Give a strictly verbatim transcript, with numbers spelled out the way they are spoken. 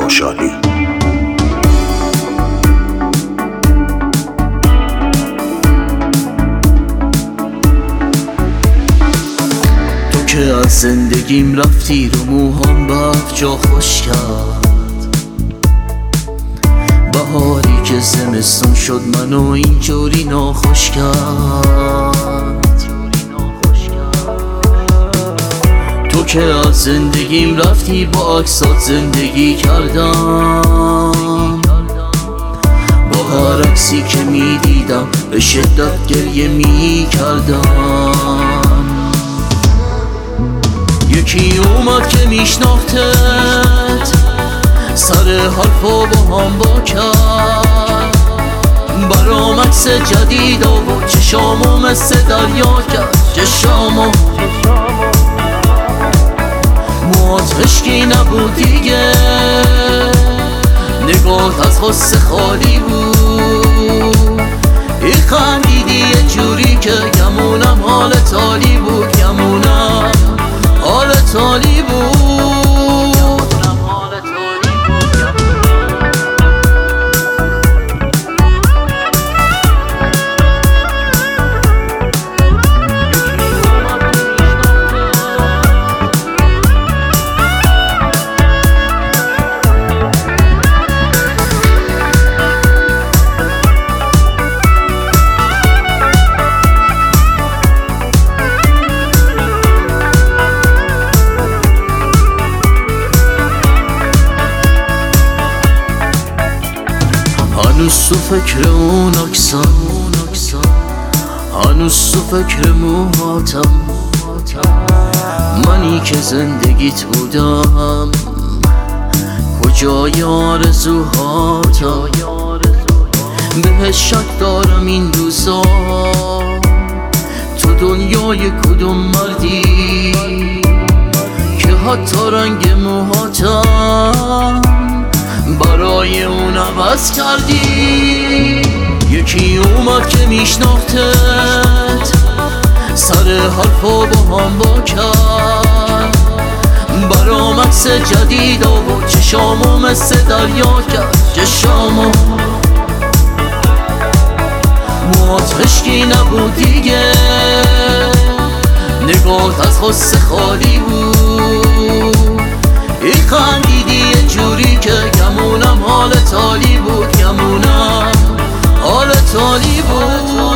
خوشحالی. تو که از زندگیم رفتی رو موهام برف جا خوش کرد، بهاری که زمستون شد منو اینجوری ناخوش کرد. تو که از زندگیم رفتی با عکسات زندگی کردم، با هر عکسی که می دیدم به شدت گریه می کردم. یکی اومد که میشناختت، سر حرفا با هم با کرد، برام عکس جدید آورد، چشامو مثل دریا کرد. چشامو موات خشکی نبود دیگه، نگات از غصه خالی بود. ای خندیدی یه جوری که گمونم حال تالی بود، گمونم حال تالی بود. هنوز تو فکر اون عکسم، هنوز تو فکر موهاتم، منی که زندگیت بودم، کجای آرزوهاتم. بهش شک دارم این روزا، تو دنیای کدوم مردی که حتی رنگ موهاتم برای اون عوض کردی. یکی اومد که میشناختت، سر حرفا با هم با کرد، برام عکس جدید آورد، چشامو مثل دریا کرد. چشامو موات خشکی نبود دیگه، نگات از غصه خالی بود. ای خندیدی یه جوری که گمونم حال تالی بود، گمونم حال تالی بود.